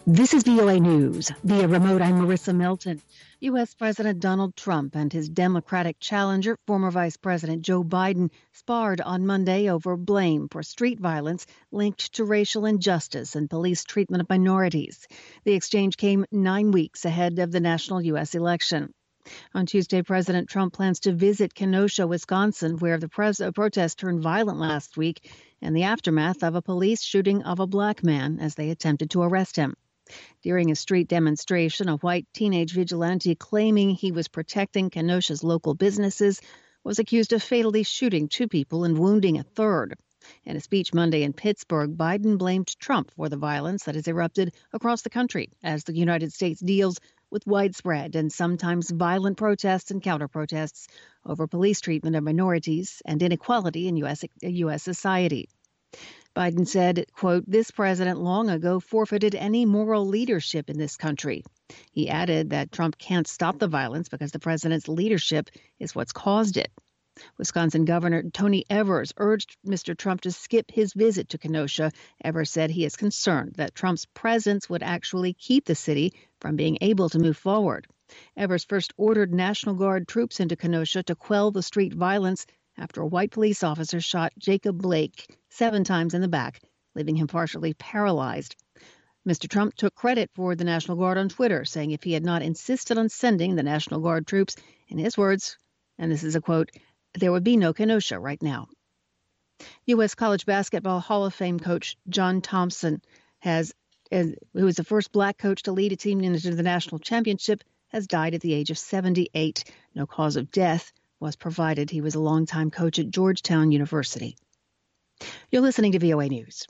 This is VOA News. Via remote, I'm Marissa Milton. U.S. President Donald Trump and his Democratic challenger, former Vice President Joe Biden, sparred on Monday over blame for street violence linked to racial injustice and police treatment of minorities. The exchange came 9 weeks ahead of the national U.S. election. On Tuesday, President Trump plans to visit Kenosha, Wisconsin, where the protest turned violent last week in the aftermath of a police shooting of a black man as they attempted to arrest him. During a street demonstration, a white teenage vigilante claiming he was protecting Kenosha's local businesses was accused of fatally shooting 2 people and wounding a third. In a speech Monday in Pittsburgh, Biden blamed Trump for the violence that has erupted across the country as the United States deals with widespread and sometimes violent protests and counter-protests over police treatment of minorities and inequality in U.S. society. Biden said, quote, "This president long ago forfeited any moral leadership in this country." He added that Trump can't stop the violence because the president's leadership is what's caused it. Wisconsin Governor Tony Evers urged Mr. Trump to skip his visit to Kenosha. Evers said he is concerned that Trump's presence would actually keep the city from being able to move forward. Evers first ordered National Guard troops into Kenosha to quell the street violence after a white police officer shot Jacob Blake 7 times in the back, leaving him partially paralyzed. Mr. Trump took credit for the National Guard on Twitter, saying if he had not insisted on sending the National Guard troops, in his words, and this is a quote, "there would be no Kenosha right now." U.S. College Basketball Hall of Fame coach John Thompson, who was the first black coach to lead a team into the national championship, has died at the age of 78. No cause of death was provided. He was a longtime coach at Georgetown University. You're listening to VOA News.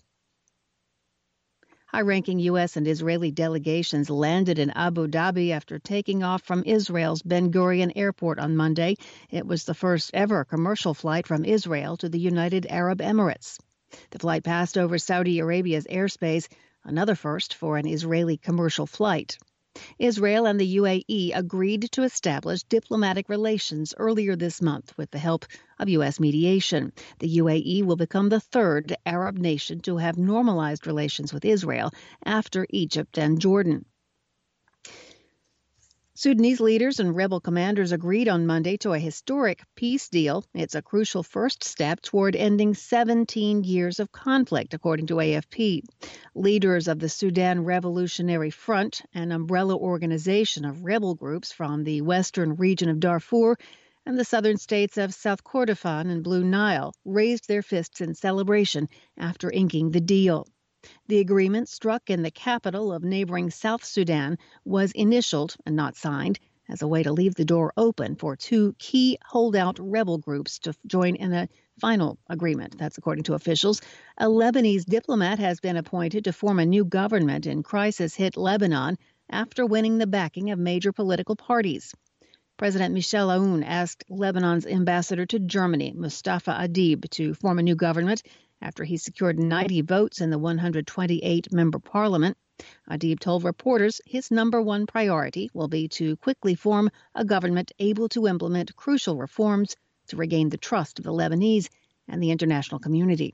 High-ranking U.S. and Israeli delegations landed in Abu Dhabi after taking off from Israel's Ben Gurion Airport on Monday. It was the first ever commercial flight from Israel to the United Arab Emirates. The flight passed over Saudi Arabia's airspace, another first for an Israeli commercial flight. Israel and the UAE agreed to establish diplomatic relations earlier this month with the help of U.S. mediation. The UAE will become the 3rd Arab nation to have normalized relations with Israel after Egypt and Jordan. Sudanese leaders and rebel commanders agreed on Monday to a historic peace deal. It's a crucial first step toward ending 17 years of conflict, according to AFP. Leaders of the Sudan Revolutionary Front, an umbrella organization of rebel groups from the western region of Darfur and the southern states of South Kordofan and Blue Nile, raised their fists in celebration after inking the deal. The agreement, struck in the capital of neighboring South Sudan, was initialed and not signed as a way to leave the door open for 2 key holdout rebel groups to join in a final agreement. That's according to officials. A Lebanese diplomat has been appointed to form a new government in crisis-hit Lebanon after winning the backing of major political parties. President Michel Aoun asked Lebanon's ambassador to Germany, Mustafa Adib, to form a new government after he secured 90 votes in the 128-member parliament. Adib told reporters his number 1 priority will be to quickly form a government able to implement crucial reforms to regain the trust of the Lebanese and the international community.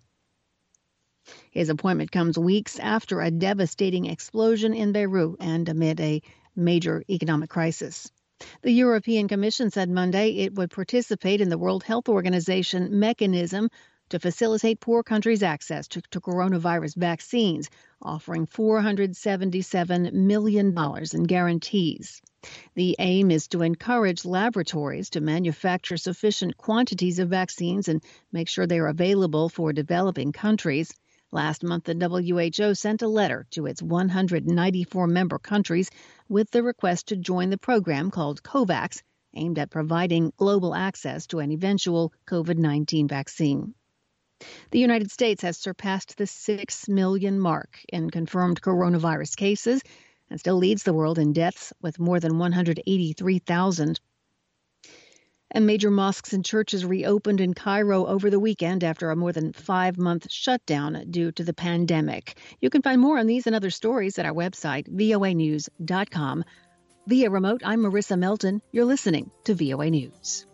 His appointment comes weeks after a devastating explosion in Beirut and amid a major economic crisis. The European Commission said Monday it would participate in the World Health Organization mechanism to facilitate poor countries' access to coronavirus vaccines, offering $477 million in guarantees. The aim is to encourage laboratories to manufacture sufficient quantities of vaccines and make sure they are available for developing countries. Last month, the WHO sent a letter to its 194 member countries with the request to join the program called COVAX, aimed at providing global access to an eventual COVID-19 vaccine. The United States has surpassed the 6 million mark in confirmed coronavirus cases and still leads the world in deaths with more than 183,000. And major mosques and churches reopened in Cairo over the weekend after a more than 5-month shutdown due to the pandemic. You can find more on these and other stories at our website, voanews.com. Via remote, I'm Marissa Melton. You're listening to VOA News.